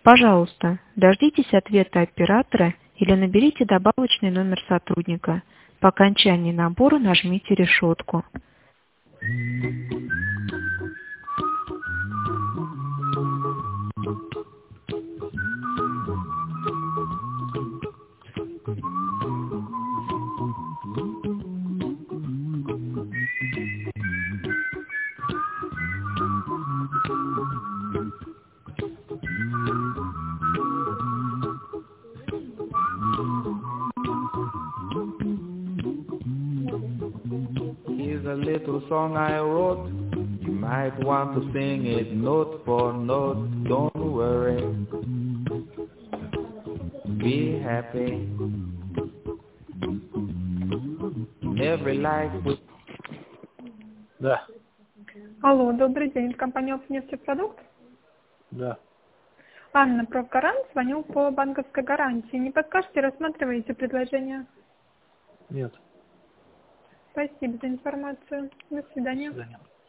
Пожалуйста, дождитесь ответа оператора или наберите добавочный номер сотрудника. По окончании набора нажмите решетку. Here's a little song I wrote. You might want to sing it note for note. Don't worry. Be happy. In every life we... Да. Алло, добрый день. Компания «Нефтепродукт». Да. Анна, профгарант, звоню по банковской гарантии. Не подскажете, рассматриваете предложение? Нет. Спасибо за информацию. До свидания. До свидания.